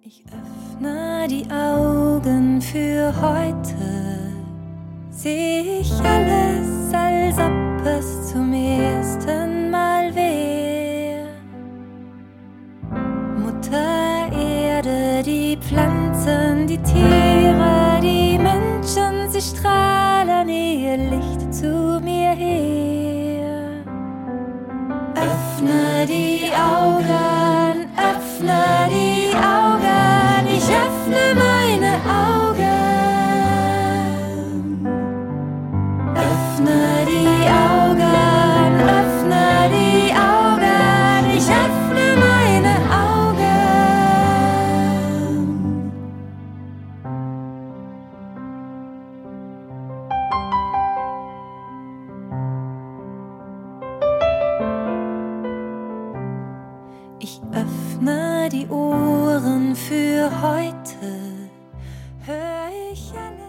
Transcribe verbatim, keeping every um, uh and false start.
Ich öffne die Augen für heute, seh ich alles, als ob es zum ersten Mal wär. Mutter Erde, die Pflanzen, die Tiere, die Menschen, sie strahlen ihr Licht zu mir her. Öffne die Augen, öffne die Augen, ich öffne meine Augen. Öffne die Augen, öffne die Augen, ich öffne meine Augen. Ich öffne die Ohren für heute, hör ich alle